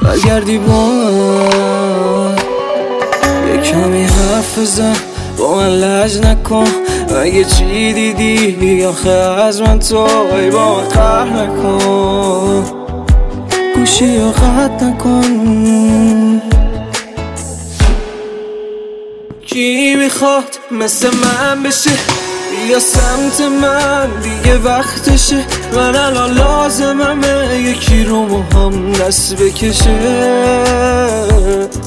برگردی با من، یه کمی حرف بزن با من، لج نکن. اگه چی دیدی آخه از من توی، با من قهر نکن، گوشی رو قطع نکن. کی میخواد مثل من بشه یا سمت من، دیگه وقتشه. من الان لازممه یکی رو با هم دست بکشه.